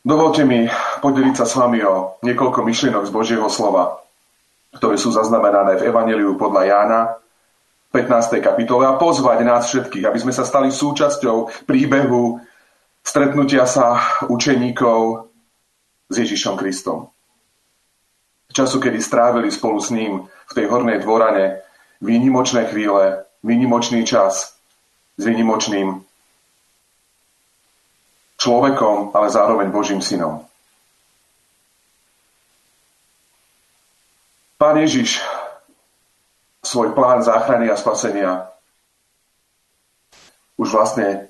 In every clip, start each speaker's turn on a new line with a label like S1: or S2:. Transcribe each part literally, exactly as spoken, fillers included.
S1: Dovolte mi podeliť sa s vami o niekoľko myšlienok z Božieho slova, ktoré sú zaznamenané v Evanjeliu podľa Jána, pätnástej kapitole, a pozvať nás všetkých, aby sme sa stali súčasťou príbehu stretnutia sa učeníkov s Ježišom Kristom. Času, kedy strávili spolu s ním v tej hornej dvorane výnimočné chvíle, výnimočný čas s výnimočným človekom, ale zároveň Božím synom. Pán Ježiš svoj plán záchrany a spasenia už vlastne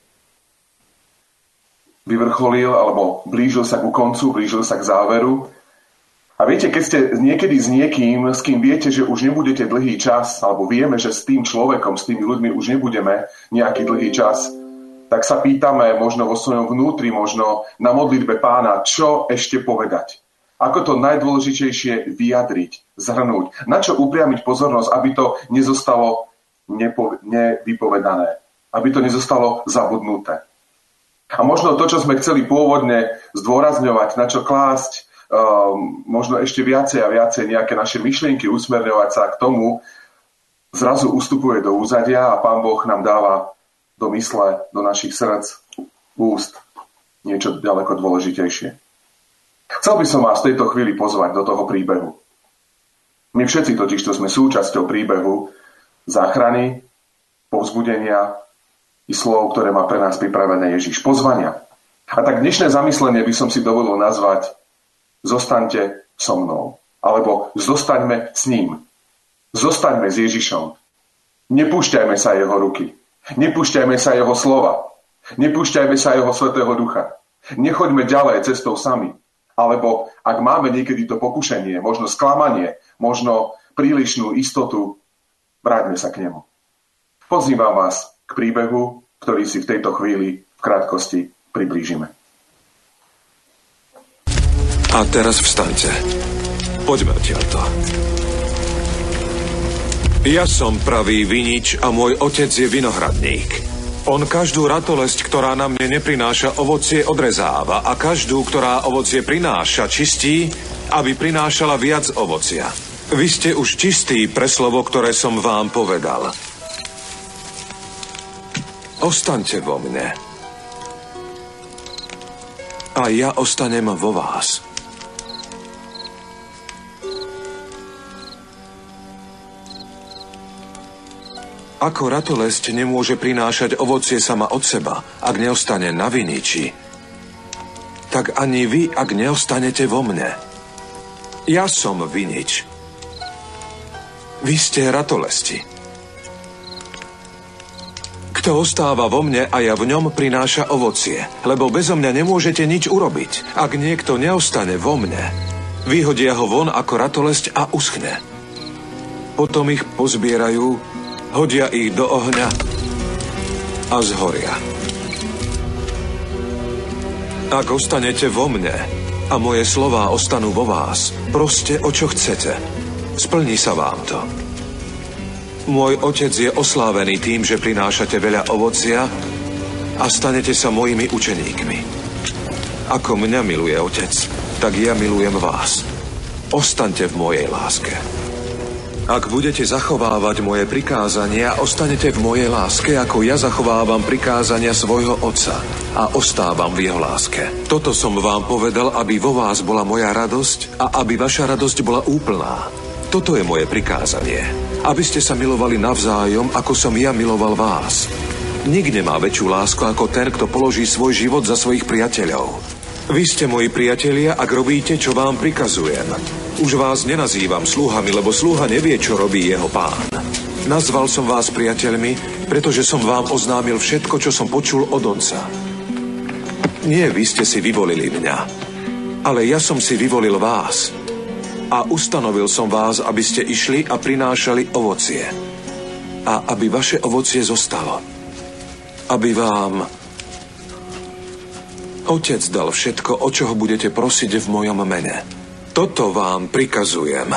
S1: vyvrcholil, alebo blížil sa ku koncu, blížil sa k záveru. A viete, keď ste niekedy s niekým, s kým viete, že už nebudete dlhý čas, alebo vieme, že s tým človekom, s tými ľuďmi už nebudeme nejaký dlhý čas, tak sa pýtame možno vo svojom vnútri, možno na modlitbe Pána, čo ešte povedať. Ako to najdôležitejšie vyjadriť, zhrnúť. Na čo upriamiť pozornosť, aby to nezostalo nepo- nevypovedané. Aby to nezostalo zabudnuté. A možno to, čo sme chceli pôvodne zdôrazňovať, na čo klásť, um, možno ešte viacej a viacej nejaké naše myšlienky, usmerňovať sa k tomu, zrazu ustupuje do úzadia a Pán Boh nám dáva do mysle, do našich srdc, úst niečo ďaleko dôležitejšie. Chcel by som vás v tejto chvíli pozvať do toho príbehu. My všetci totiž to sme súčasťou príbehu záchrany, povzbudenia i slov, ktoré má pre nás pripravené Ježiš. Pozvania. A tak dnešné zamyslenie by som si dovolil nazvať Zostaňte so mnou. Alebo Zostaňme s ním. Zostaňme s Ježišom. Nepúšťajme sa jeho ruky. Nepúšťajme sa jeho slova. Nepúšťajme sa jeho Svätého Ducha. Nechoďme ďalej cestou sami. Alebo ak máme niekedy to pokušenie, možno sklamanie, možno prílišnú istotu, vráťme sa k nemu. Pozývam vás k príbehu, ktorý si v tejto chvíli v krátkosti priblížime.
S2: A teraz vstaňte. Poďme odtiaľto. Ja som pravý vinič a môj otec je vinohradník. On každú ratolesť, ktorá na mne neprináša ovocie, odrezáva a každú, ktorá ovocie prináša, čistí, aby prinášala viac ovocia. Vy ste už čistí pre slovo, ktoré som vám povedal. Ostaňte vo mne. A ja ostanem vo vás. Ako ratolesť nemôže prinášať ovocie sama od seba, ak neostane na viniči, tak ani vy, ak neostanete vo mne. Ja som vinič. Vy ste ratolesti. Kto ostáva vo mne a ja v ňom, prináša ovocie, lebo bezo mňa nemôžete nič urobiť. Ak niekto neostane vo mne, vyhodia ho von ako ratolesť a uschne. Potom ich pozbierajú, hodia ich do ohňa a zhoria. Ak ostanete vo mne a moje slová ostanú vo vás, proste o čo chcete. Splní sa vám to. Môj otec je oslávený tým, že prinášate veľa ovocia a stanete sa mojimi učeníkmi. Ako mňa miluje otec, tak ja milujem vás. Ostaňte v mojej láske. Ak budete zachovávať moje prikázania, ostanete v mojej láske, ako ja zachovávam prikázania svojho Otca a ostávam v jeho láske. Toto som vám povedal, aby vo vás bola moja radosť a aby vaša radosť bola úplná. Toto je moje prikázanie. Aby ste sa milovali navzájom, ako som ja miloval vás. Nik nemá väčšiu lásku ako ten, kto položí svoj život za svojich priateľov. Vy ste moji priatelia, ak robíte, čo vám prikazujem. Už vás nenazývam sluhami, lebo sluha nevie, čo robí jeho pán. Nazval som vás priateľmi, pretože som vám oznámil všetko, čo som počul od Otca. Nie vy ste si vyvolili mňa, ale ja som si vyvolil vás. A ustanovil som vás, aby ste išli a prinášali ovocie. A aby vaše ovocie zostalo. Aby vám Otec dal všetko, o čo ho budete prosiť v mojom mene. Toto vám prikazujem.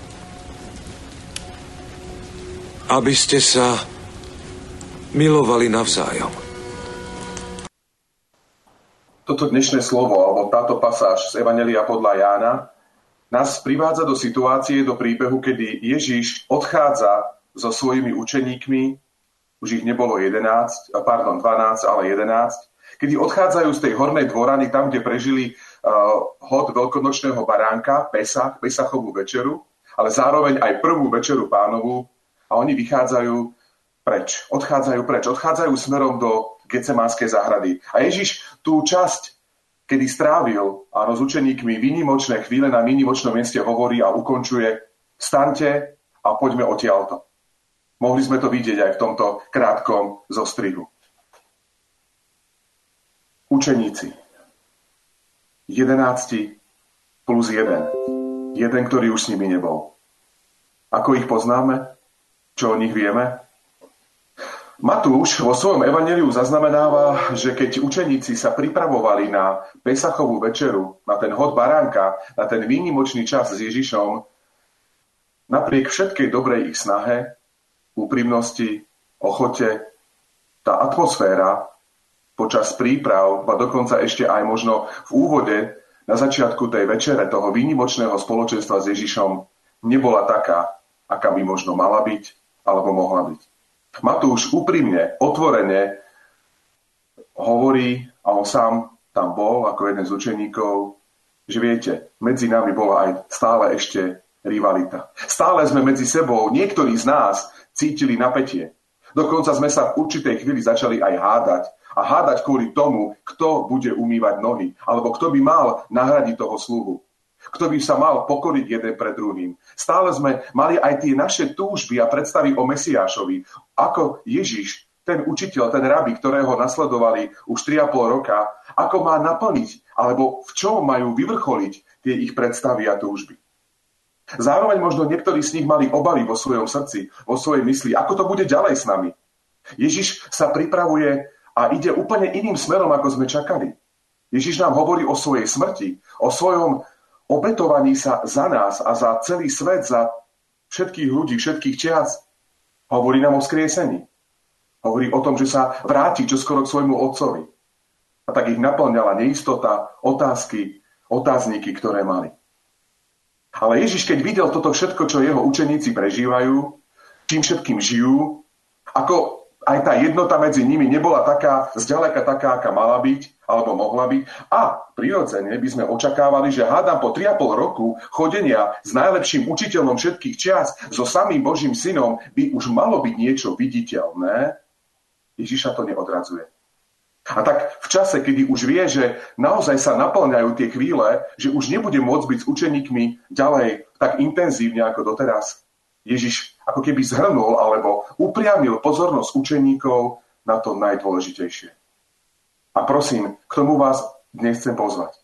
S2: Aby ste sa milovali navzájom.
S1: Toto dnešné slovo, alebo táto pasáž z Evanjelia podľa Jána, nás privádza do situácie, do príbehu, kedy Ježiš odchádza so svojimi učeníkmi, už ich nebolo jedenásť, pardon, dvanásť, ale jedenásť, kedy odchádzajú z tej hornej dvorany, tam, kde prežili uh, hod veľkonočného baránka, Pesach, Pesachovú večeru, ale zároveň aj prvú večeru Pánovu, a oni vychádzajú preč, odchádzajú preč, odchádzajú smerom do Getsemánskej záhrady. A Ježiš tú časť, kedy strávil áno, s učeníkmi výnimočné chvíle na výnimočnom mieste, hovorí a ukončuje: Vstaňte a poďme odtiaľto. Mohli sme to vidieť aj v tomto krátkom zostrihu. Učeníci. Jedenácti plus jeden. Jeden, ktorý už s nimi nebol. Ako ich poznáme? Čo o nich vieme? Matúš vo svojom evanjeliu zaznamenáva, že keď učeníci sa pripravovali na Pesachovú večeru, na ten hod baránka, na ten výnimočný čas s Ježišom, napriek všetkej dobrej ich snahe, úprimnosti, ochote, tá atmosféra počas príprav, a dokonca ešte aj možno v úvode, na začiatku tej večere, toho výnimočného spoločenstva s Ježišom, nebola taká, aká by možno mala byť, alebo mohla byť. Matúš úprimne, otvorene hovorí, a on sám tam bol ako jeden z učeníkov, že viete, medzi nami bola aj stále ešte rivalita. Stále sme medzi sebou, niektorí z nás cítili napätie. Dokonca sme sa v určitej chvíli začali aj hádať. A hádať kvôli tomu, kto bude umývať nohy, alebo kto by mal nahradiť toho sluhu. Kto by sa mal pokoriť jeden pred druhým. Stále sme mali aj tie naše túžby a predstavy o Mesiášovi. Ako Ježiš, ten učiteľ, ten rabi, ktorého nasledovali už tri a pol roka, ako má naplniť, alebo v čom majú vyvrcholiť tie ich predstavy a túžby. Zároveň možno niektorí z nich mali obavy vo svojom srdci, vo svojej mysli, ako to bude ďalej s nami. Ježiš sa pripravuje a ide úplne iným smerom, ako sme čakali. Ježiš nám hovorí o svojej smrti, o svojom obetovaní sa za nás a za celý svet, za všetkých ľudí, všetkých čias. Hovorí nám o vzkriesení. Hovorí o tom, že sa vráti čoskoro k svojmu otcovi. A tak ich naplňala neistota, otázky, otázniky, ktoré mali. Ale Ježiš, keď videl toto všetko, čo jeho učeníci prežívajú, čím všetkým žijú, ako aj tá jednota medzi nimi nebola taká, zďaleka taká, aká mala byť, alebo mohla byť. A prirodzene by sme očakávali, že hádam po tri a pol roku chodenia s najlepším učiteľom všetkých čias, so samým Božím synom, by už malo byť niečo viditeľné. Ježiša to neodradzuje. A tak v čase, kedy už vie, že naozaj sa naplňajú tie chvíle, že už nebude môcť byť s učeníkmi ďalej tak intenzívne ako doteraz, Ježiš ako keby zhrnul alebo upriamil pozornosť učeníkov na to najdôležitejšie. A prosím, k tomu vás dnes chcem pozvať.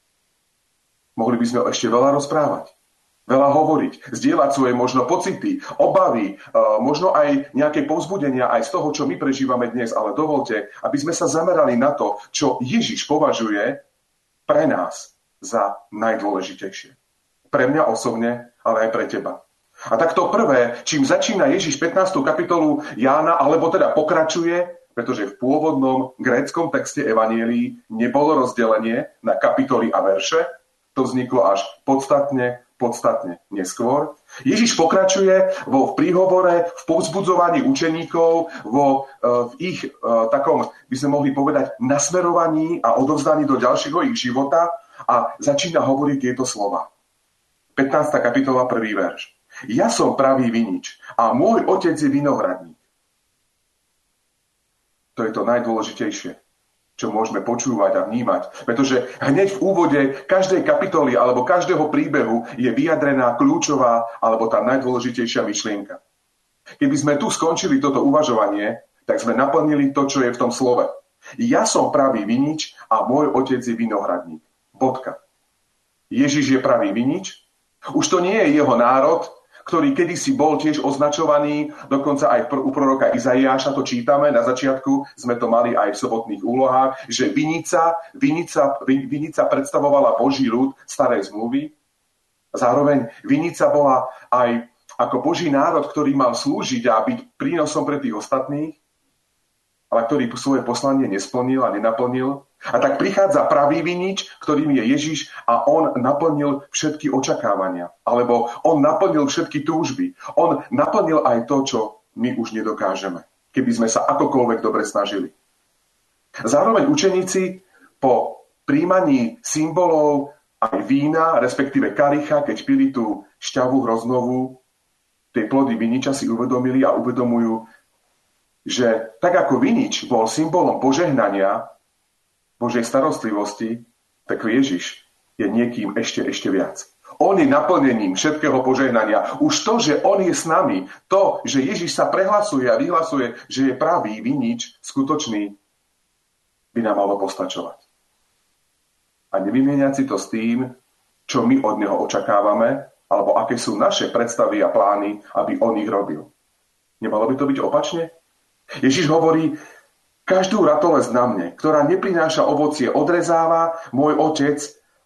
S1: Mohli by sme ešte veľa rozprávať, veľa hovoriť, zdieľať svoje možno pocity, obavy, možno aj nejaké povzbudenia aj z toho, čo my prežívame dnes, ale dovolte, aby sme sa zamerali na to, čo Ježiš považuje pre nás za najdôležitejšie. Pre mňa osobne, ale aj pre teba. A tak to prvé, čím začína Ježiš pätnástu kapitolu Jána, alebo teda pokračuje, pretože v pôvodnom gréckom texte Evanielií nebolo rozdelenie na kapitoly a verše, to vzniklo až podstatne, podstatne neskôr. Ježiš pokračuje vo príhovore, v povzbudzovaní učeníkov, vo v ich takom, by sme mohli povedať, nasmerovaní a odovzdaní do ďalšieho ich života a začína hovoriť tieto slova. pätnásta kapitola, prvý verš. Ja som pravý vinič a môj otec je vinohradník. To je to najdôležitejšie, čo môžeme počúvať a vnímať. Pretože hneď v úvode každej kapitoly alebo každého príbehu je vyjadrená kľúčová alebo tá najdôležitejšia myšlienka. Keby sme tu skončili toto uvažovanie, tak sme naplnili to, čo je v tom slove. Ja som pravý vinič a môj otec je vinohradník. Bodka. Ježiš je pravý vinič. Už to nie je jeho národ, ktorý kedysi bol tiež označovaný, dokonca aj u proroka Izaiáša to čítame, na začiatku sme to mali aj v sobotných úlohách, že vinica, vinica, vinica predstavovala Boží ľud starej zmluvy. Zároveň vinica bola aj ako Boží národ, ktorý mal slúžiť a byť prínosom pre tých ostatných. ale ktorý svoje poslanie nesplnil a nenaplnil. A tak prichádza pravý vinič, ktorým je Ježiš a on naplnil všetky očakávania. Alebo on naplnil všetky túžby. On naplnil aj to, čo my už nedokážeme, keby sme sa akokoľvek dobre snažili. Zároveň učeníci po príjmaní symbolov aj vína, respektíve karicha, keď pili tú šťavu hroznovú, tie plody viniča si uvedomili a uvedomujú, že tak ako vinič bol symbolom požehnania, Božej starostlivosti, tak Ježiš je niekým ešte, ešte viac. On je naplnením všetkého požehnania. Už to, že on je s nami, to, že Ježiš sa prehlasuje a vyhlasuje, že je pravý vinič, skutočný, by nám malo postačovať. A nevymieňať si to s tým, čo my od neho očakávame, alebo aké sú naše predstavy a plány, aby on ich robil. Nemalo by to byť opačne? Ježiš hovorí, každú ratolesť na mne, ktorá neprináša ovocie, odrezáva môj otec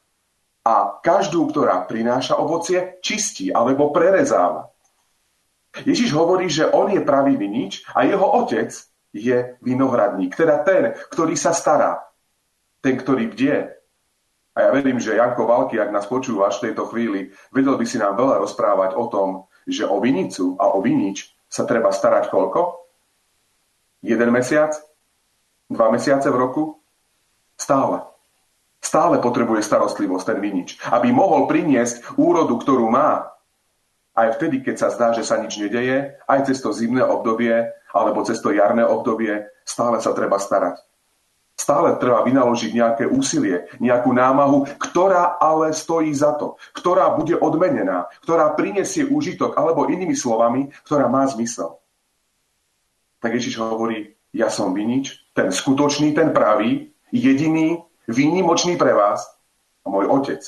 S1: a každú, ktorá prináša ovocie, čistí alebo prerezáva. Ježiš hovorí, že on je pravý vinič a jeho otec je vinohradník, teda ten, ktorý sa stará, ten, ktorý bdie. A ja verím, že Janko Valky, ak nás počúvaš v tejto chvíli, vedel by si nám veľa rozprávať o tom, že o vinicu a o vinič sa treba starať koľko? Jeden mesiac? Dva mesiace v roku? Stále. Stále potrebuje starostlivosť ten vinič, aby mohol priniesť úrodu, ktorú má. Aj vtedy, keď sa zdá, že sa nič nedeje, aj cez to zimné obdobie, alebo cez to jarné obdobie, stále sa treba starať. Stále treba vynaložiť nejaké úsilie, nejakú námahu, ktorá ale stojí za to, ktorá bude odmenená, ktorá prinesie úžitok, alebo inými slovami, ktorá má zmysel. Tak Ježiš hovorí, ja som vinič, ten skutočný, ten pravý, jediný, výnimočný pre vás a môj otec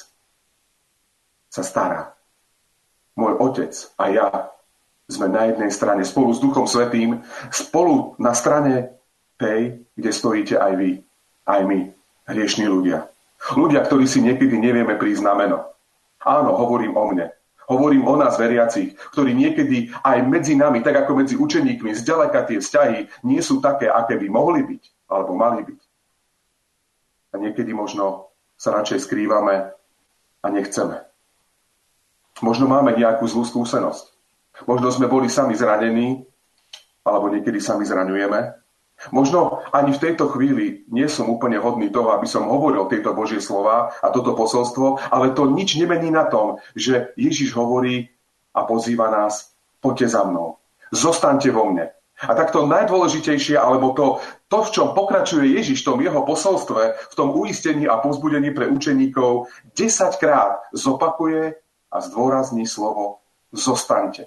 S1: sa stará. Môj otec a ja sme na jednej strane spolu s Duchom Svätým, spolu na strane tej, kde stojíte aj vy, aj my, hriešní ľudia. Ľudia, ktorí si niekedy nevieme prísť na meno. Áno, hovorím o mne. Hovorím o nás veriacich, ktorí niekedy aj medzi nami, tak ako medzi učeníkmi, zďaleka tie vzťahy nie sú také, aké by mohli byť, alebo mali byť. A niekedy možno sa radšej skrývame a nechceme. Možno máme nejakú zlú skúsenosť. Možno sme boli sami zranení, alebo niekedy sami zraňujeme. Možno ani v tejto chvíli nie som úplne hodný toho, aby som hovoril tieto Božie slova a toto posolstvo, ale to nič nemení na tom, že Ježiš hovorí a pozýva nás, poďte za mnou, zostaňte vo mne. A takto najdôležitejšie, alebo to, to, v čom pokračuje Ježiš, v tom jeho posolstve, v tom uistení a povzbudení pre učeníkov, desaťkrát zopakuje a zdôrazní slovo zostaňte.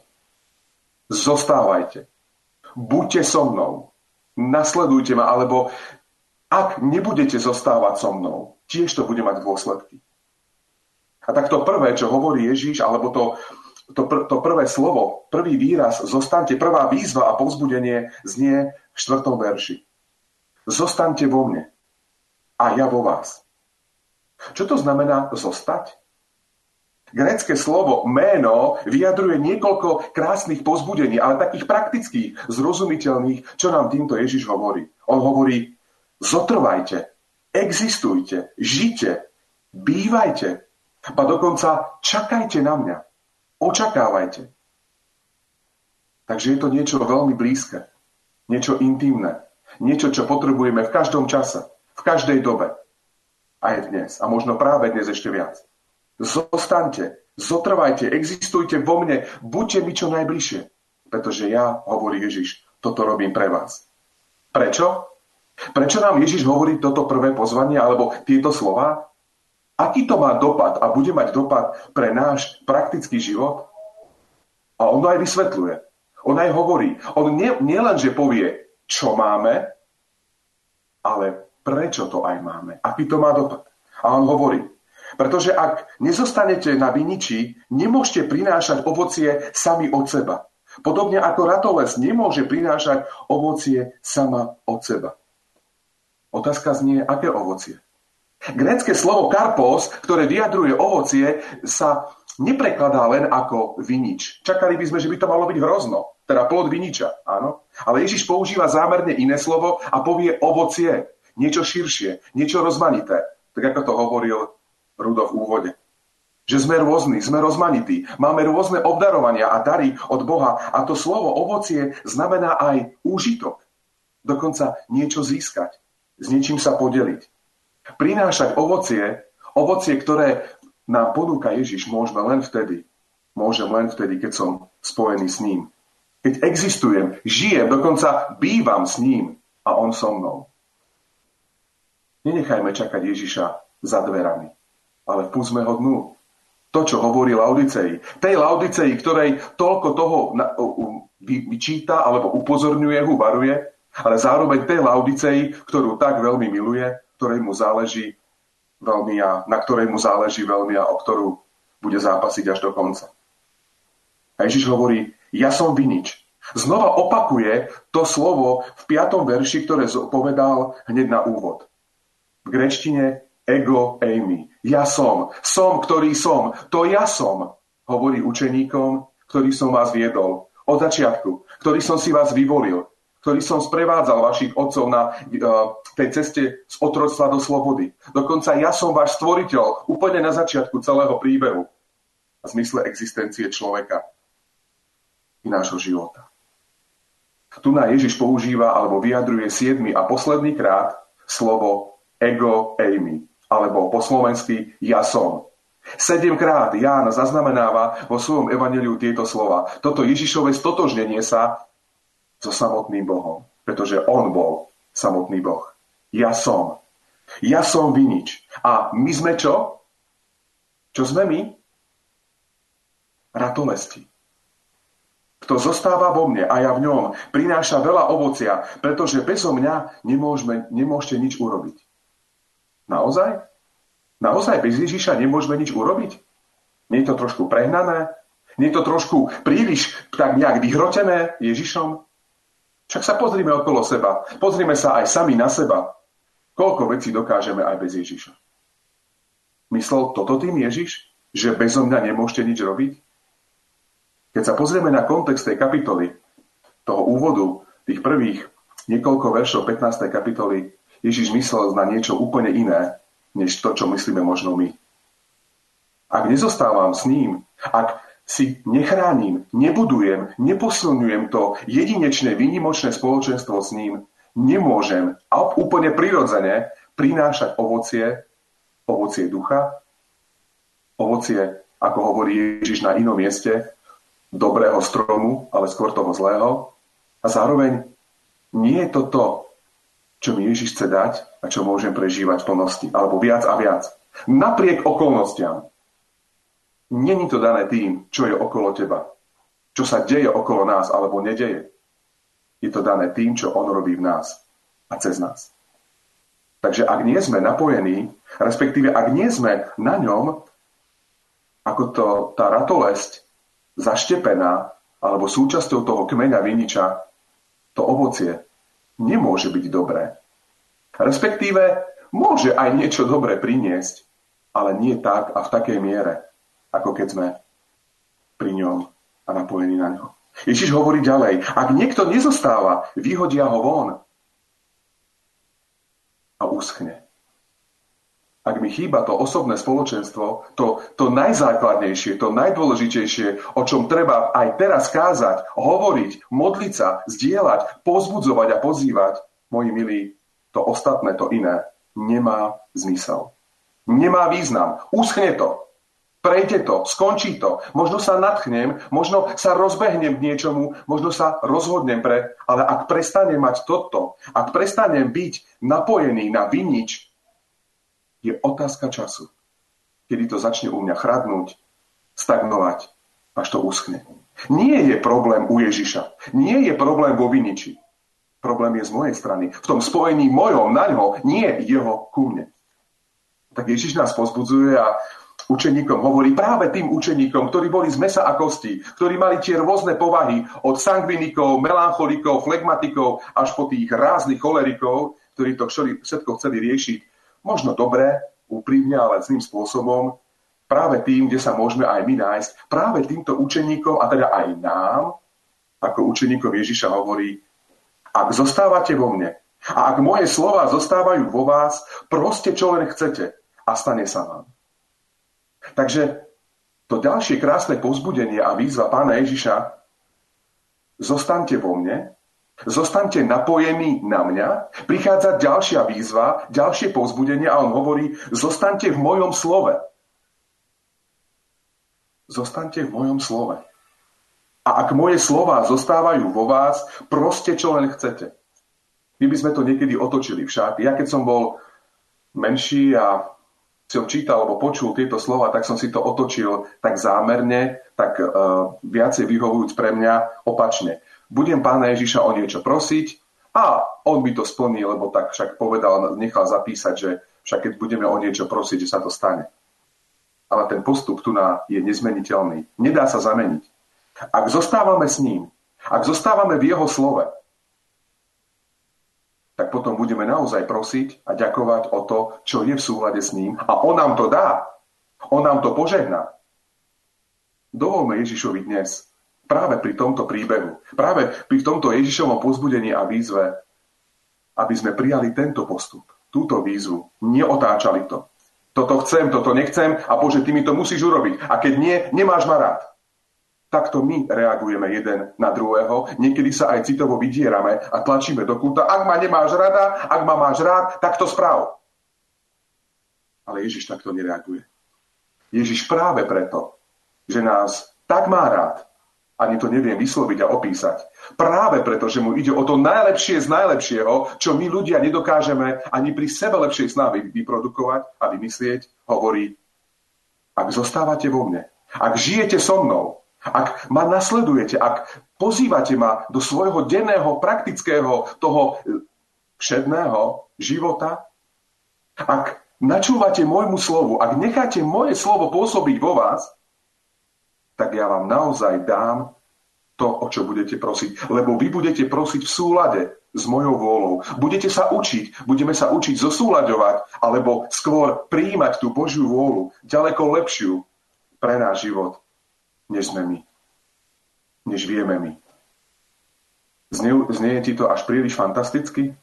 S1: Zostávajte. Buďte so mnou. Nasledujte ma, alebo ak nebudete zostávať so mnou, tiež to bude mať dôsledky. A tak to prvé, čo hovorí Ježiš, alebo to, to, pr- to prvé slovo, prvý výraz, zostaňte, prvá výzva a povzbudenie znie v štvrtom verši. Zostaňte vo mne a ja vo vás. Čo to znamená zostať? Grécke slovo méno vyjadruje niekoľko krásnych povzbudení, ale takých praktických, zrozumiteľných, čo nám týmto Ježiš hovorí. On hovorí, zotrvajte, existujte, žite, bývajte, a dokonca čakajte na mňa, očakávajte. Takže je to niečo veľmi blízke, niečo intimné, niečo, čo potrebujeme v každom čase, v každej dobe. Aj dnes, a možno práve dnes ešte viac. Zostaňte, zotrvajte, existujte vo mne, buďte mi čo najbližšie. Pretože ja, hovorí Ježiš, toto robím pre vás. Prečo? Prečo nám Ježiš hovorí toto prvé pozvanie, alebo tieto slová? Aký to má dopad a bude mať dopad pre náš praktický život? A on to aj vysvetľuje. On aj hovorí. On nie, nie len, že povie, čo máme, ale prečo to aj máme. Aký to má dopad. A on hovorí, pretože ak nezostanete na viniči, nemôžete prinášať ovocie sami od seba. Podobne ako ratoles nemôže prinášať ovocie sama od seba. Otázka znie, aké ovocie? Grécke slovo karpos, ktoré vyjadruje ovocie, sa neprekladá len ako vinič. Čakali by sme, že by to malo byť hrozno. teda plod viniča, áno. Ale Ježiš používa zámerne iné slovo a povie ovocie, niečo širšie, niečo rozmanité. Tak ako to hovoril Rudo v úvode. Že sme rôzni, sme rozmanití, máme rôzne obdarovania a dary od Boha a to slovo ovocie znamená aj úžitok. Dokonca niečo získať, s niečím sa podeliť. Prinášať ovocie, ovocie, ktoré nám ponúka Ježiš, môžeme len vtedy, môžem len vtedy, keď som spojený s ním. Keď existujem, žijem, dokonca bývam s ním a on so mnou. Nenechajme čakať Ježiša za dverami, ale vpúsme ho dnu. To, čo hovorí Laodicei. Tej Laodicei, ktorej toľko toho vyčíta alebo upozorňuje, ho varuje, ale zároveň tej Laodicei, ktorú tak veľmi miluje, ktorej mu záleží veľmi a na ktorej mu záleží veľmi a o ktorú bude zápasiť až do konca. A Ježiš hovorí, ja som vinič. Znova opakuje to slovo v piatom verši, ktoré povedal hneď na úvod. V gréčtine ego eimi. Ja som. Som, ktorý som. To ja som. Hovorí učeníkom, ktorý som vás viedol. Od začiatku. Ktorý som si vás vyvolil. Ktorý som sprevádzal vašich otcov na uh, tej ceste z otroctva do slobody. Dokonca ja som váš stvoriteľ. Úplne na začiatku celého príbehu. A zmysle existencie človeka i nášho života. Tu na Ježiš používa alebo vyjadruje siedmy a posledný krát slovo ego eimi, alebo po slovensky ja som. Sedemkrát Ján zaznamenáva vo svojom evanjeliu tieto slova. Toto Ježišové stotožnenie sa so samotným Bohom, pretože on bol samotný Boh. Ja som. Ja som vinič. A my sme čo? Čo sme my? Ratolesti. Kto zostáva vo mne a ja v ňom, prináša veľa ovocia, pretože bezo mňa nemôžeme, nemôžete nič urobiť. Naozaj? Naozaj bez Ježiša nemôžeme nič urobiť? Nie je to trošku prehnané? Nie je to trošku príliš tak nejak vyhrotené Ježišom? Však sa pozrime okolo seba. Pozrime sa aj sami na seba. Koľko vecí dokážeme aj bez Ježiša? Myslel toto tým Ježiš? Že bezo mňa nemôžete nič robiť? Keď sa pozrieme na kontext tej kapitoly, toho úvodu, tých prvých niekoľko veršov pätnástej kapitoly, Ježiš myslel na niečo úplne iné, než to, čo myslíme možno my. Ak nezostávam s ním, ak si nechránim, nebudujem, neposilňujem to jedinečné, výnimočné spoločenstvo s ním, nemôžem a úplne prirodzene prinášať ovocie, ovocie ducha, ovocie, ako hovorí Ježiš na inom mieste, dobrého stromu, ale skôr toho zlého. A zároveň nie je to to, čo mi Ježiš chce dať a čo môžem prežívať v plnosti. Alebo viac a viac. Napriek okolnostiam. Není to dané tým, čo je okolo teba. Čo sa deje okolo nás alebo nedeje. Je to dané tým, čo on robí v nás a cez nás. Takže ak nie sme napojení, respektíve ak nie sme na ňom, ako to, tá ratolesť zaštepená, alebo súčasťou toho kmeňa viniča, to ovocie nemôže byť dobré. Respektíve môže aj niečo dobré priniesť, ale nie tak a v takej miere, ako keď sme pri ňom a napojení na ňo. Ježiš hovorí ďalej, ak niekto nezostáva, vyhodia ho von a uschne. Ak mi chýba to osobné spoločenstvo, to, to najzákladnejšie, to najdôležitejšie, o čom treba aj teraz kázať, hovoriť, modliť sa, zdieľať, pozbudzovať a pozývať, moji milí, to ostatné, to iné, nemá zmysel. Nemá význam. Uschne to. Prejde to. Skončí to. Možno sa nadchnem, možno sa rozbehnem k niečomu, možno sa rozhodnem pre, ale ak prestanem mať toto, ak prestanem byť napojený na vinič, je otázka času, kedy to začne u mňa chradnúť, stagnovať, až to uschne. Nie je problém u Ježiša. Nie je problém vo viniči. Problém je z mojej strany. V tom spojení mojom na ňo, nie jeho ku mne. Tak Ježiš nás pozbudzuje a učeníkom hovorí práve tým učeníkom, ktorí boli z mesa a kosti, ktorí mali tie rôzne povahy, od sangvinikov, melancholikov, flegmatikov, až po tých ráznych cholerikov, ktorí to všetko chceli riešiť. Možno dobre, úprimne, ale zlým spôsobom, práve tým, kde sa môžeme aj my nájsť, práve týmto učeníkom, a teda aj nám, ako učeníkov Ježiša hovorí, ak zostávate vo mne a ak moje slová zostávajú vo vás, proste čo len chcete a stane sa vám. Takže to ďalšie krásne povzbudenie a výzva Pána Ježiša, zostaňte vo mne, zostaňte napojení na mňa, prichádza ďalšia výzva, ďalšie povzbudenie a on hovorí, zostaňte v mojom slove. Zostaňte v mojom slove. A ak moje slová zostávajú vo vás, proste čo len chcete. My by sme to niekedy otočili však. Ja keď som bol menší a som čítal alebo počul tieto slova, tak som si to otočil tak zámerne, tak uh, viacej vyhovujúc pre mňa opačne. Budem Pána Ježiša o niečo prosiť a on by to splnil, lebo tak však povedal, nechal zapísať, že však keď budeme o niečo prosiť, že sa to stane. Ale ten postup tu na je nezmeniteľný. Nedá sa zameniť. Ak zostávame s ním, ak zostávame v jeho slove, tak potom budeme naozaj prosiť a ďakovať o to, čo je v súlade s ním. A on nám to dá. On nám to požehná. Dovolme Ježišovi dnes, práve pri tomto príbehu, práve pri tomto Ježišovom povzbudení a výzve, aby sme prijali tento postup, túto výzvu, neotáčali to. Toto chcem, toto nechcem a Bože, ty mi to musíš urobiť. A keď nie, nemáš ma rád. Takto my reagujeme jeden na druhého. Niekedy sa aj citovo vydierame a tlačíme do kúta. Ak ma nemáš rada, ak ma máš rád, tak to správ. Ale Ježiš takto nereaguje. Ježiš práve preto, že nás tak má rád, ani to neviem vysloviť a opísať, práve preto, že mu ide o to najlepšie z najlepšieho, čo my ľudia nedokážeme ani pri sebe lepšej snahe vyprodukovať a vymyslieť, hovorí, ak zostávate vo mne, ak žijete so mnou, ak ma nasledujete, ak pozývate ma do svojho denného, praktického, toho všedného života, ak načúvate môjmu slovu, ak necháte moje slovo pôsobiť vo vás, tak ja vám naozaj dám to, o čo budete prosiť. Lebo vy budete prosiť v súlade s mojou vôľou. Budete sa učiť, budeme sa učiť zosúľaďovať, alebo skôr prijímať tú Božiu vôľu, ďaleko lepšiu pre náš život, než sme my. Než vieme my. Znie, znie ti to až príliš fantasticky?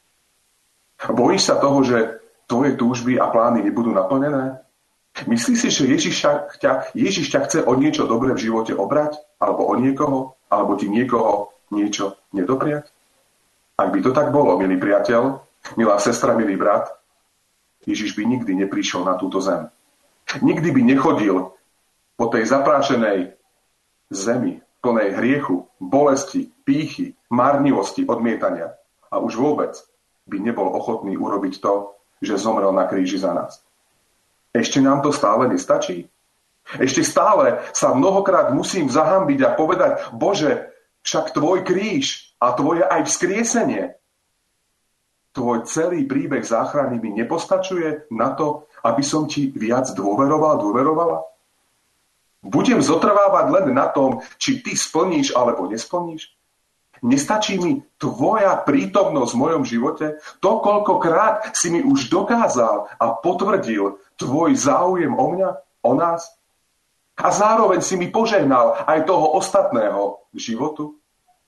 S1: Bojíš sa toho, že tvoje túžby a plány nebudú naplnené? Myslíš si, že Ježiš ťa, Ježiš ťa chce o niečo dobré v živote obrať? Alebo o niekoho? Alebo ti niekoho niečo nedopriať? Ak by to tak bolo, milý priateľ, milá sestra, milý brat, Ježiš by nikdy neprišiel na túto zem. Nikdy by nechodil po tej zaprášenej zemi, plnej hriechu, bolesti, pýchy, marnivosti, odmietania. A už vôbec by nebol ochotný urobiť to, že zomrel na kríži za nás. Ešte nám to stále nestačí? Ešte stále sa mnohokrát musím zahambiť a povedať, Bože, však tvoj kríž a tvoje aj vzkriesenie, tvoj celý príbeh záchrany mi nepostačuje na to, aby som ti viac dôveroval, dôverovala? Budem zotrvávať len na tom, či ty splníš alebo nesplníš? Nestačí mi tvoja prítomnosť v mojom živote? To, koľkokrát si mi už dokázal a potvrdil tvoj záujem o mňa, o nás? A zároveň si mi požehnal aj toho ostatného životu?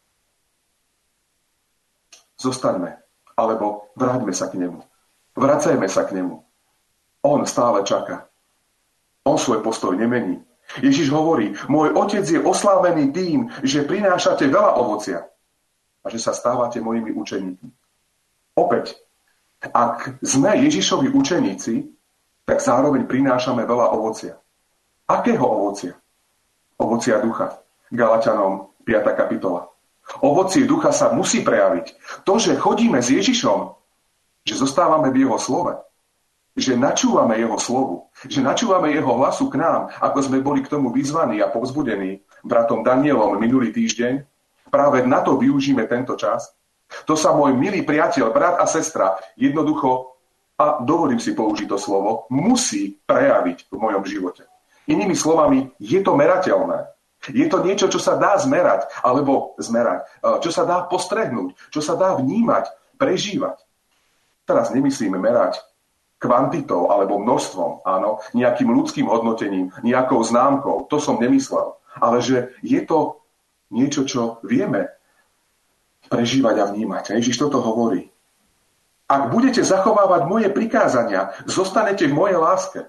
S1: Zostaňme, alebo vráťme sa k nemu. Vracajme sa k nemu. On stále čaká. On svoj postoj nemení. Ježiš hovorí, môj otec je oslávený tým, že prinášate veľa ovocia a že sa stávate mojimi učeníkmi. Opäť, ak sme Ježišovi učeníci, tak zároveň prinášame veľa ovocia. Akého ovocia? Ovocia ducha. Galatianom piata kapitola. Ovocie ducha sa musí prejaviť. To, že chodíme s Ježišom, že zostávame v jeho slove, že načúvame jeho slovu, že načúvame jeho hlasu k nám, ako sme boli k tomu vyzvaní a povzbudení bratom Danielom minulý týždeň, práve na to využíme tento čas. To sa môj milý priateľ, brat a sestra, jednoducho, a dovolím si použiť to slovo, musí prejaviť v mojom živote. Inými slovami, je to merateľné. Je to niečo, čo sa dá zmerať, alebo zmerať, čo sa dá postrehnúť, čo sa dá vnímať, prežívať. Teraz nemyslíme merať kvantitou alebo množstvom, áno, nejakým ľudským hodnotením, nejakou známkou, to som nemyslel. Ale že je to niečo, čo vieme prežívať a vnímať. A Ježiš toto hovorí. Ak budete zachovávať moje prikázania, zostanete v mojej láske.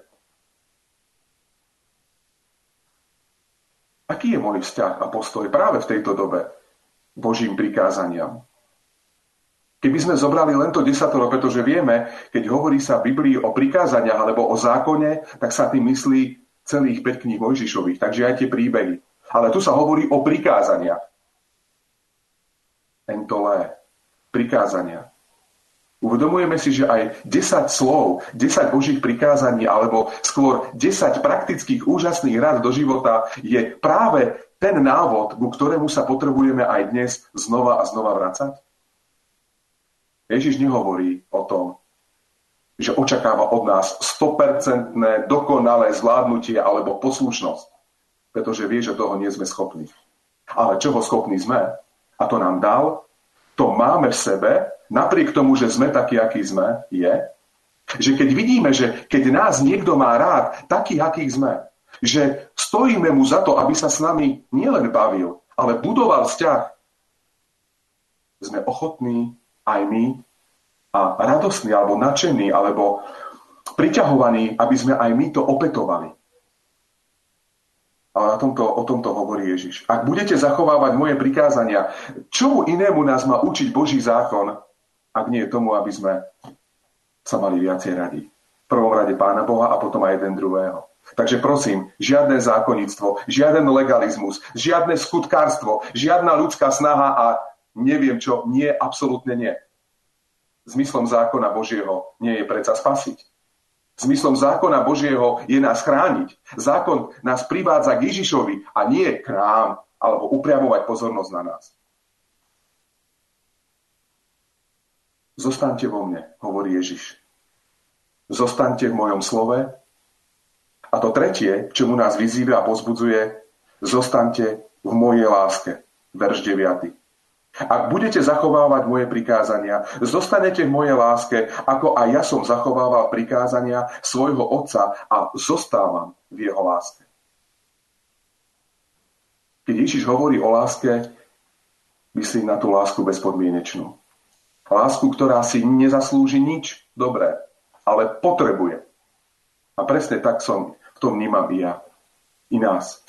S1: Aký je môj vzťah a postoj práve v tejto dobe Božím prikázaniam? Keby sme zobrali len to desatoro, pretože vieme, keď hovorí sa v Biblii o prikázaniach alebo o zákone, tak sa tým myslí celých päť kníh Mojžišových, takže aj tie príbehy. Ale tu sa hovorí o prikázaniach. Entolé, prikázania. Uvedomujeme si, že aj desať slov, desať Božích prikázaní, alebo skôr desať praktických úžasných rád do života je práve ten návod, ku ktorému sa potrebujeme aj dnes znova a znova vracať? Ježiš nehovorí o tom, že očakáva od nás sto percent dokonalé zvládnutie alebo poslušnosť, pretože vie, že toho nie sme schopní. Ale čoho schopní sme, a to nám dal, to máme v sebe, napriek tomu, že sme takí, akí sme, je, že keď vidíme, že keď nás niekto má rád, taký, aký sme, že stojíme mu za to, aby sa s nami nielen bavil, ale budoval vzťah, sme ochotní aj my a radostní, alebo nadšení, alebo priťahovaní, aby sme aj my to opätovali. Ale na tomto, o tomto hovorí Ježiš. Ak budete zachovávať moje prikázania, čomu inému nás má učiť Boží zákon, ak nie je tomu, aby sme sa mali viacej radi. V prvom rade Pána Boha a potom aj jeden druhého. Takže prosím, žiadne zákonníctvo, žiaden legalizmus, žiadne skutkárstvo, žiadna ľudská snaha a neviem čo, nie, absolútne nie. Zmyslom zákona Božieho nie je predsa spasiť. Zmyslom zákona Božieho je nás chrániť. Zákon nás privádza k Ježišovi a nie k nám, alebo upriamovať pozornosť na nás. Zostaňte vo mne, hovorí Ježiš. Zostaňte v mojom slove. A to tretie, k čemu nás vyzýva a pozbudzuje, zostaňte v mojej láske. Verš deviaty. Ak budete zachovávať moje prikázania, zostanete v mojej láske, ako aj ja som zachovával prikázania svojho otca a zostávam v jeho láske. Keď Ježiš hovorí o láske, myslí na tú lásku bezpodmienečnú. Lásku, ktorá si nezaslúži nič dobré, ale potrebuje. A presne tak som v tom vnímam i ja, i nás.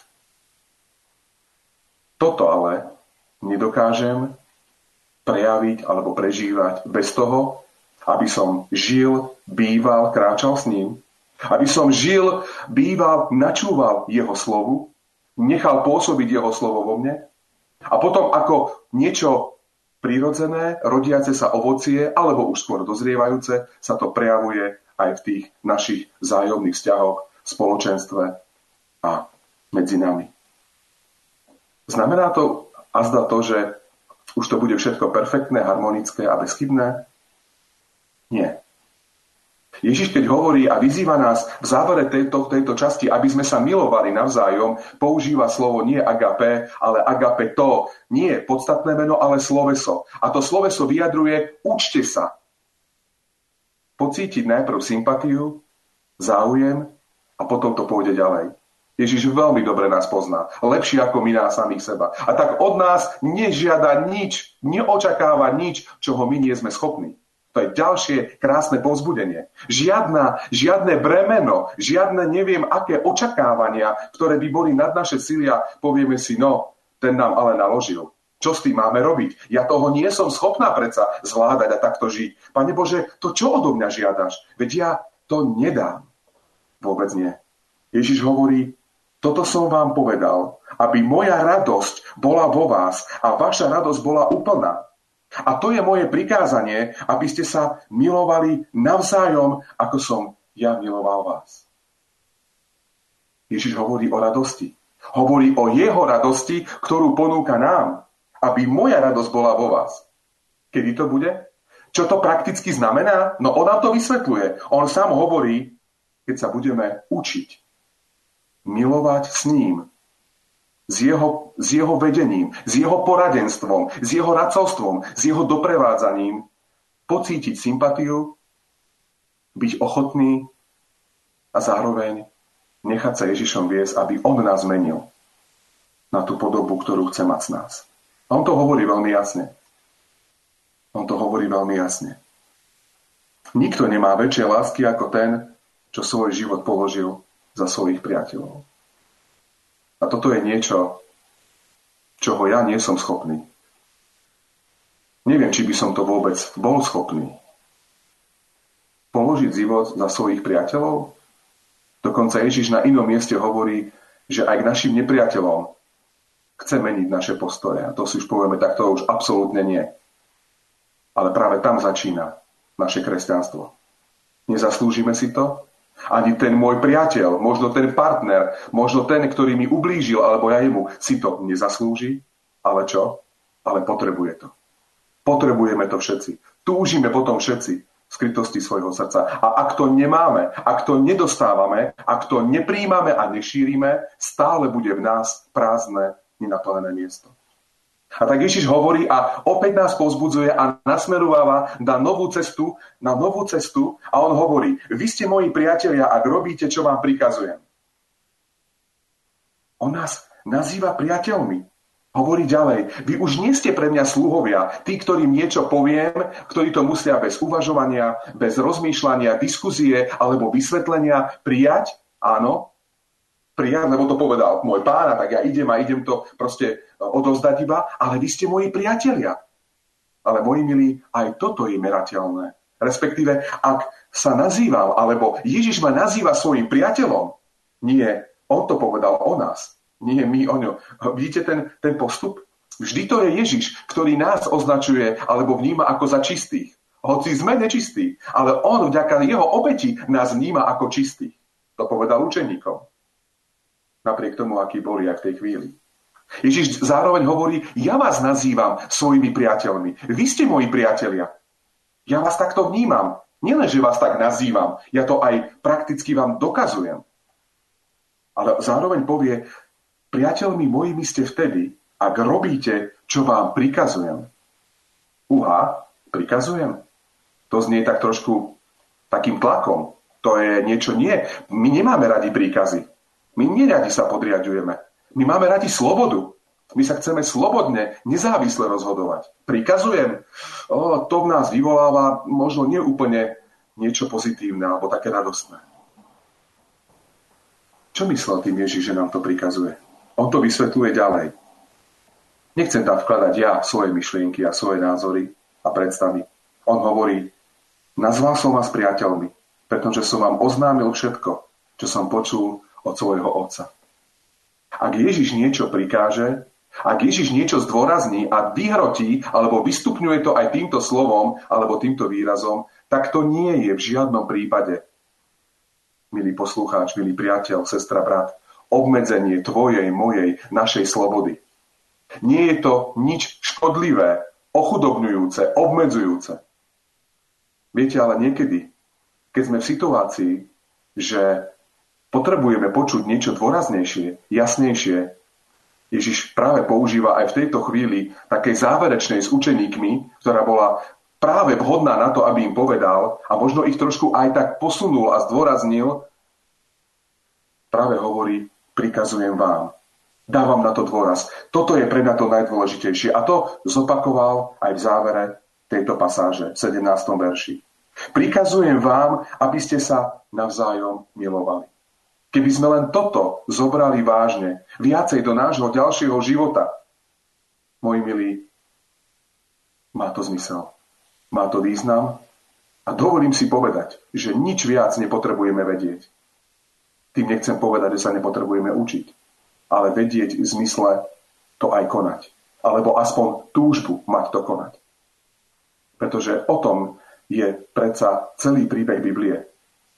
S1: Toto ale nedokážem prejaviť alebo prežívať bez toho, aby som žil, býval, kráčal s ním. Aby som žil, býval, načúval jeho slovu, nechal pôsobiť jeho slovo vo mne a potom ako niečo prirodzené, rodiace sa ovocie, alebo už skôr dozrievajúce, sa to prejavuje aj v tých našich vzájomných vzťahoch, spoločenstve a medzi nami. Znamená to azda to, že už to bude všetko perfektné, harmonické a bezchybné? Nie. Ježiš, keď hovorí a vyzýva nás v závere tejto, tejto časti, aby sme sa milovali navzájom, používa slovo nie agape, ale agapeto. Nie podstatné meno, ale sloveso. A to sloveso vyjadruje učte sa. Pocítiť najprv sympatiu, záujem a potom to pôjde ďalej. Ježiš veľmi dobre nás pozná. Lepšie ako my nás samých seba. A tak od nás nežiada nič, neočakáva nič, čoho my nie sme schopní. To je ďalšie krásne povzbudenie. Žiadna, žiadne bremeno, žiadne neviem aké očakávania, ktoré by boli nad naše síly a povieme si, no, ten nám ale naložil. Čo s tým máme robiť? Ja toho nie som schopná predsa zvládať a takto žiť. Pane Bože, to čo odo mňa žiadaš? Veď ja to nedám. Vôbec nie. Ježiš hovorí, toto som vám povedal, aby moja radosť bola vo vás a vaša radosť bola úplná. A to je moje prikázanie, aby ste sa milovali navzájom, ako som ja miloval vás. Ježiš hovorí o radosti. Hovorí o jeho radosti, ktorú ponúka nám, aby moja radosť bola vo vás. Kedy to bude? Čo to prakticky znamená? No on nám to vysvetľuje. On sám hovorí, keď sa budeme učiť milovať s ním, s jeho, s jeho vedením, s jeho poradenstvom, s jeho radcovstvom, s jeho doprevádzaním, pocítiť sympatiu, byť ochotný a zároveň nechať sa Ježišom viesť, aby on nás menil. na tú podobu, ktorú chce mať z nás. A on to hovorí veľmi jasne. On to hovorí veľmi jasne. Nikto nemá väčšie lásky ako ten, čo svoj život položil za svojich priateľov. A toto je niečo, čoho ja nie som schopný. Neviem, či by som to vôbec bol schopný. Položiť život za svojich priateľov? Dokonca Ježiš na inom mieste hovorí, že aj k našim nepriateľom chce meniť naše postoje. A to si už povieme, tak to už absolútne nie. Ale práve tam začína naše kresťanstvo. Nezaslúžime si to? Ani ten môj priateľ, možno ten partner, možno ten, ktorý mi ublížil, alebo ja jemu, si to nezaslúži? Ale čo? Ale potrebuje to. Potrebujeme to všetci. Túžime potom všetci v skrytosti svojho srdca. A ak to nemáme, ak to nedostávame, ak to nepríjmame a nešírime, stále bude v nás prázdne, nenaplnené miesto. A tak Ježiš hovorí a opäť nás povzbudzuje a nasmerováva na novú cestu, na novú cestu a on hovorí, vy ste moji priatelia, ak robíte, čo vám prikazujem. On nás nazýva priateľmi. Hovorí ďalej, vy už nie ste pre mňa sluhovia, tí, ktorým niečo poviem, ktorí to musia bez uvažovania, bez rozmýšľania, diskuzie alebo vysvetlenia prijať, áno, prijať, lebo to povedal môj pán, tak ja idem a idem to proste odovzdať iba, ale vy ste moji priatelia. Ale moji milí, aj toto je merateľné. Respektíve, ak sa nazývam, alebo Ježiš ma nazýva svojim priateľom, nie, on to povedal o nás, nie my o ňom. Vidíte ten, ten postup? Vždy to je Ježiš, ktorý nás označuje alebo vníma ako za čistých. Hoci sme nečistí, ale on vďaka jeho obeti nás vníma ako čistých. To povedal učeníkom. Napriek tomu, akí boli aj v tej chvíli. Ježiš zároveň hovorí, ja vás nazývam svojimi priateľmi. Vy ste moji priatelia. Ja vás takto vnímam. Nielen, že vás tak nazývam, ja to aj prakticky vám dokazujem. Ale zároveň povie, priateľmi mojimi ste vtedy, ak robíte, čo vám prikazujem. Uha, prikazujem? To znie tak trošku takým tlakom. To je niečo nie. My nemáme radi príkazy. My neradi sa podriadujeme. My máme radi slobodu. My sa chceme slobodne, nezávisle rozhodovať. Prikazujem. O, to v nás vyvoláva možno neúplne niečo pozitívne alebo také radostné. Čo myslel tým Ježiš, že nám to prikazuje? On to vysvetľuje ďalej. Nechcem tam vkladať ja svoje myšlienky a svoje názory a predstavy. On hovorí, nazval som vás priateľmi, pretože som vám oznámil všetko, čo som počul od svojho otca. Ak Ježiš niečo prikáže, ak Ježiš niečo zdôrazní a vyhrotí, alebo vystupňuje to aj týmto slovom, alebo týmto výrazom, tak to nie je v žiadnom prípade, milý poslucháč, milý priateľ, sestra, brat, obmedzenie tvojej, mojej, našej slobody. Nie je to nič škodlivé, ochudobňujúce, obmedzujúce. Viete, ale niekedy, keď sme v situácii, že potrebujeme počuť niečo dôraznejšie, jasnejšie, Ježiš práve používa aj v tejto chvíli takej záverečnej s učeníkmi, ktorá bola práve vhodná na to, aby im povedal a možno ich trošku aj tak posunul a zdôraznil, práve hovorí, prikazujem vám. Dávam na to dôraz. Toto je pre mňa to najdôležitejšie. A to zopakoval aj v závere tejto pasáže v sedemnástom verši. Prikazujem vám, aby ste sa navzájom milovali. Keby sme len toto zobrali vážne, viacej do nášho ďalšieho života, moji milí, má to zmysel. Má to význam a dovolím si povedať, že nič viac nepotrebujeme vedieť. Tým nechcem povedať, že sa nepotrebujeme učiť, ale vedieť v zmysle to aj konať. Alebo aspoň túžbu mať to konať. Pretože o tom je predsa celý príbeh Biblie.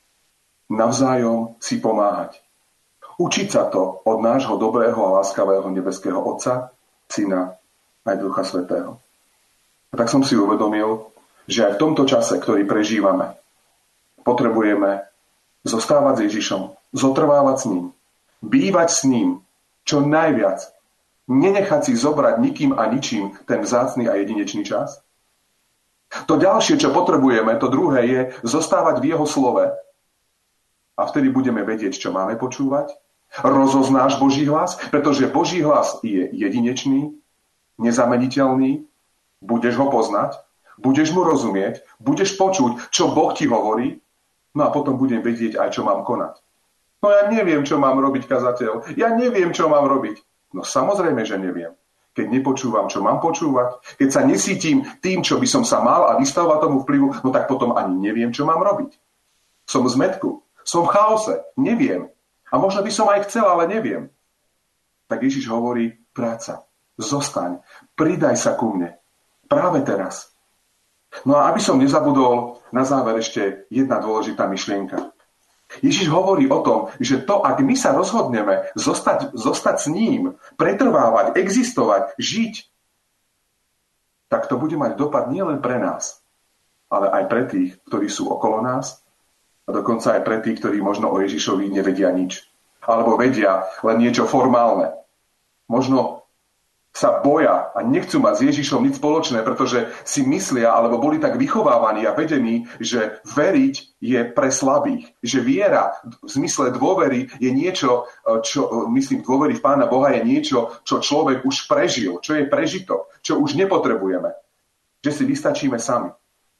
S1: Navzájom si pomáhať. Učiť sa to od nášho dobrého a láskavého nebeského Otca, Syna aj Ducha Svätého. A tak som si uvedomil, že aj v tomto čase, ktorý prežívame, potrebujeme zostávať s Ježišom, zotrvávať s ním, bývať s ním čo najviac, nenechať si zobrať nikým a ničím ten vzácny a jedinečný čas. To ďalšie, čo potrebujeme, to druhé je zostávať v jeho slove. A vtedy budeme vedieť, čo máme počúvať. Rozoznáš Boží hlas, pretože Boží hlas je jedinečný, nezameniteľný, budeš ho poznať, budeš mu rozumieť, budeš počuť, čo Boh ti hovorí, no a potom budem vedieť aj, čo mám konať. No ja neviem, čo mám robiť, kazateľ. Ja neviem, čo mám robiť. No samozrejme, že neviem. Keď nepočúvam, čo mám počúvať, keď sa nesítim tým, čo by som sa mal a vystavovať tomu vplyvu, no tak potom ani neviem, čo mám robiť. Som v zmätku, som v chaose, neviem. A možno by som aj chcel, ale neviem. Tak Ježiš hovorí, práca, zostaň, pridaj sa ku mne. Práve teraz. No a aby som nezabudol, na záver ešte jedna dôležitá myšlienka. Ježiš hovorí o tom, že to, ak my sa rozhodneme zostať, zostať s ním, pretrvávať, existovať, žiť, tak to bude mať dopad nielen pre nás, ale aj pre tých, ktorí sú okolo nás a dokonca aj pre tých, ktorí možno o Ježišovi nevedia nič. Alebo vedia len niečo formálne. Možno sa boja a nechcú mať s Ježišom nič spoločné, pretože si myslia, alebo boli tak vychovávaní a vedení, že veriť je pre slabých. Že viera v zmysle dôvery je niečo, čo, myslím, dôvery v Pána Boha je niečo, čo človek už prežil, čo je prežitok, čo už nepotrebujeme. Že si vystačíme sami.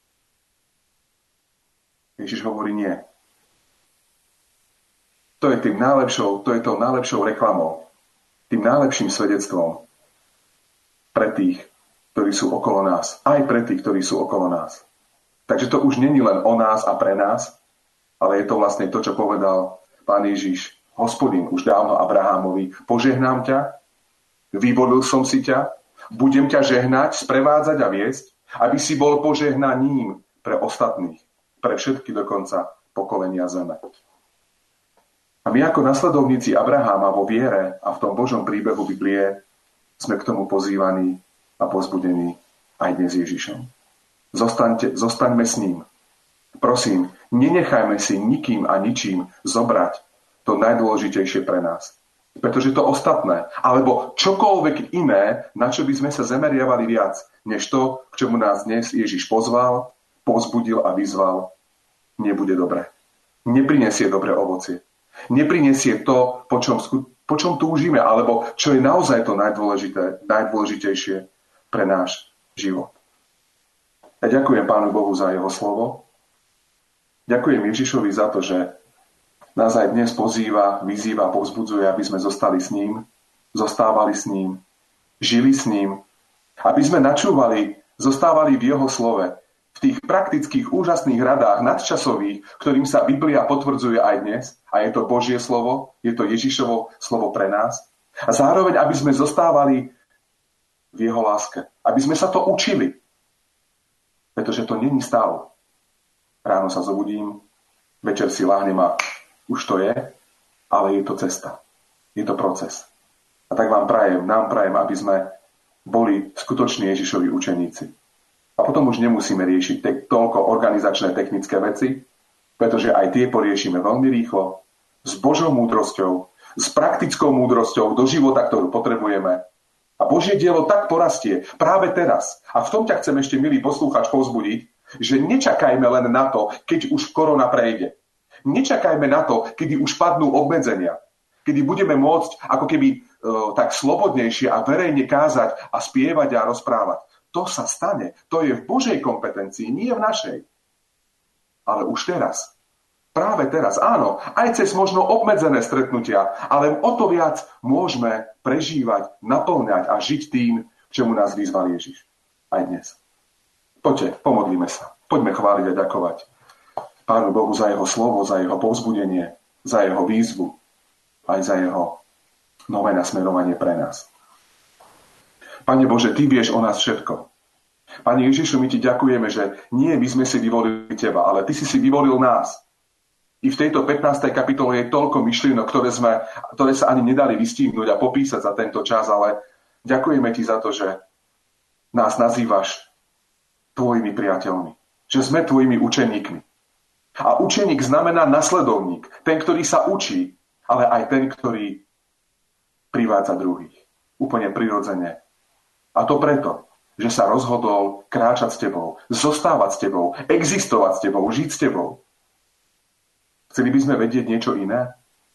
S1: Ježiš hovorí nie. To je tým najlepšou, to je tou najlepšou reklamou, tým najlepším svedectvom pre tých, ktorí sú okolo nás. Aj pre tých, ktorí sú okolo nás. Takže to už není len o nás a pre nás, ale je to vlastne to, čo povedal Pán Ježiš, Hospodin už dávno Abrahámovi. Požehnám ťa, vyvolil som si ťa, budem ťa žehnať, sprevádzať a viesť, aby si bol požehnaním pre ostatných, pre všetky dokonca pokolenia zeme. A my ako nasledovníci Abraháma vo viere a v tom Božom príbehu Biblie sme k tomu pozývaní a pozbudení aj dnes Ježišom. Zostaňte, zostaňme s ním. Prosím, nenechajme si nikým a ničím zobrať to najdôležitejšie pre nás. Pretože to ostatné, alebo čokoľvek iné, na čo by sme sa zameriavali viac, než to, k čomu nás dnes Ježiš pozval, pozbudil a vyzval, nebude dobre. Neprinesie dobré ovocie. Neprinesie to, po čom skutku po čom túžime, alebo čo je naozaj to najdôležité, najdôležitejšie pre náš život. Ja ďakujem Pánu Bohu za jeho slovo. Ďakujem Ježišovi za to, že nás aj dnes pozýva, vyzýva, povzbudzuje, aby sme zostali s ním, zostávali s ním, žili s ním, aby sme načúvali, zostávali v jeho slove, v tých praktických úžasných radách nadčasových, ktorým sa Biblia potvrdzuje aj dnes, a je to Božie slovo, je to Ježišovo slovo pre nás, a zároveň, aby sme zostávali v jeho láske, aby sme sa to učili, pretože to není stálo. Ráno sa zobudím, večer si láhnem a už to je, ale je to cesta, je to proces. A tak vám prajem, nám prajem, aby sme boli skutoční Ježišovi učeníci. A potom už nemusíme riešiť te- toľko organizačné technické veci, pretože aj tie poriešime veľmi rýchlo, s Božou múdrosťou, s praktickou múdrosťou do života, ktorú potrebujeme. A Božie dielo tak porastie práve teraz. A v tom ťa chcem ešte, milý poslúchač, povzbudiť, že nečakajme len na to, keď už korona prejde. Nečakajme na to, kedy už padnú obmedzenia. Kedy budeme môcť ako keby e, tak slobodnejšie a verejne kázať a spievať a rozprávať. To sa stane. To je v Božej kompetencii, nie v našej. Ale už teraz. Práve teraz. Áno, aj cez možno obmedzené stretnutia, ale o to viac môžeme prežívať, naplňať a žiť tým, k čemu nás vyzval Ježiš. Aj dnes. Poďte, pomodlíme sa. Poďme chváliť a ďakovať Pánu Bohu za jeho slovo, za jeho povzbudenie, za jeho výzvu, aj za jeho nové nasmerovanie pre nás. Pane Bože, Ty vieš o nás všetko. Pane Ježišu, my Ti ďakujeme, že nie my sme si vyvolili Teba, ale Ty si si vyvolil nás. I v tejto pätnástej kapitole je toľko myšlienok, ktoré, sme, ktoré sa ani nedali vystihnúť a popísať za tento čas, ale ďakujeme Ti za to, že nás nazývaš Tvojimi priateľmi. Že sme Tvojimi učeníkmi. A učeník znamená nasledovník. Ten, ktorý sa učí, ale aj ten, ktorý privádza druhých. Úplne prirodzene. A to preto, že sa rozhodol kráčať s Tebou, zostávať s Tebou, existovať s Tebou, žiť s Tebou. Chceli by sme vedieť niečo iné?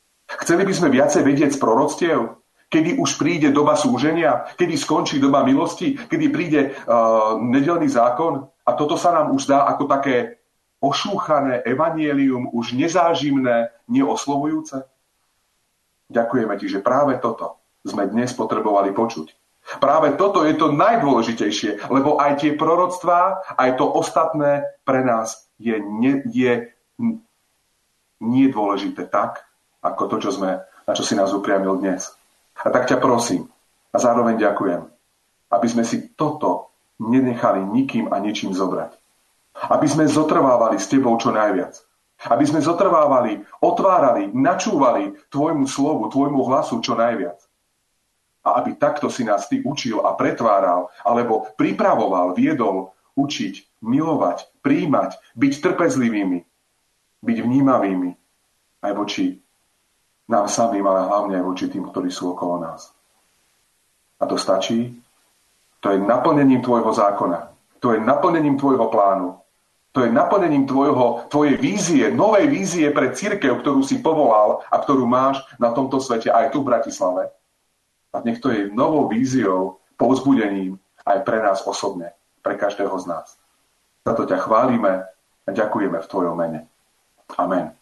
S1: Chceli by sme viacej vedieť z proroctiev? Kedy už príde doba súženia? Kedy skončí doba milosti? Kedy príde uh, nedeľný zákon? A toto sa nám už dá ako také ošúchané evanjelium, už nezážimné, neoslovujúce? Ďakujeme ti, že práve toto sme dnes potrebovali počuť. Práve toto je to najdôležitejšie, lebo aj tie proroctvá, aj to ostatné pre nás je, ne, je nie dôležité tak, ako to, čo sme, na čo si nás upriamil dnes. A tak ťa prosím a zároveň ďakujem, aby sme si toto nenechali nikým a ničím zobrať. Aby sme zotrvávali s tebou čo najviac. Aby sme zotrvávali, otvárali, načúvali tvojmu slovu, tvojmu hlasu čo najviac. A aby takto si nás ty učil a pretváral, alebo pripravoval, viedol, učiť, milovať, príjmať, byť trpezlivými, byť vnímavými aj voči nám samým, ale hlavne aj voči tým, ktorí sú okolo nás. A to stačí? To je naplnením tvojho zákona. To je naplnením tvojho plánu. To je naplnením tvojho, tvojej vízie, novej vízie pre cirkev, ktorú si povolal a ktorú máš na tomto svete aj tu v Bratislave. A nech to je novou víziou, povzbudením aj pre nás osobne, pre každého z nás. Za to ťa chválime a ďakujeme v tvojom mene. Amen.